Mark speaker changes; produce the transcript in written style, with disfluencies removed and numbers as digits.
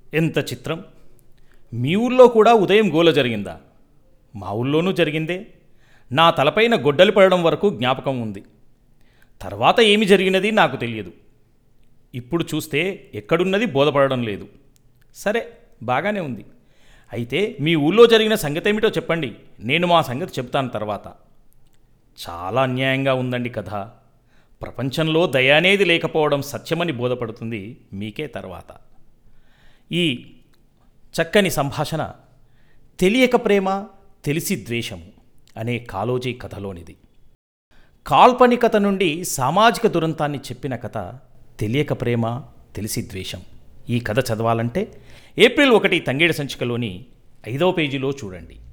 Speaker 1: ఎంత చిత్రం! మీ ఊళ్ళో కూడా ఉదయం గోల జరిగిందా? మా ఊళ్ళోనూ జరిగిందే. నా తలపైన గొడ్డలి పడడం వరకు జ్ఞాపకం ఉంది. తర్వాత ఏమి జరిగినది నాకు తెలియదు. ఇప్పుడు చూస్తే ఎక్కడున్నది బోధపడడం లేదు. సరే, బాగానే ఉంది. అయితే మీ ఊళ్ళో జరిగిన సంగతి ఏమిటో చెప్పండి. నేను మా సంగతి చెప్తాను తర్వాత. చాలా అన్యాయంగా ఉందండి కథ. ప్రపంచంలో దయ అనేది లేకపోవడం సత్యమని బోధపడుతుంది మీకే తర్వాత. ఈ చక్కని సంభాషణ తెలియక ప్రేమ, తెలిసి ద్వేషము అనే కాళోజీ కథలోనిది. కాల్పనికత నుండి సామాజిక దురంతాన్ని చెప్పిన కథ తెలియక ప్రేమ, తెలిసి ద్వేషం. ఈ కథ చదవాలంటే ఏప్రిల్ 1 తంగేడు సంచికలోని 5వ పేజీలో చూడండి.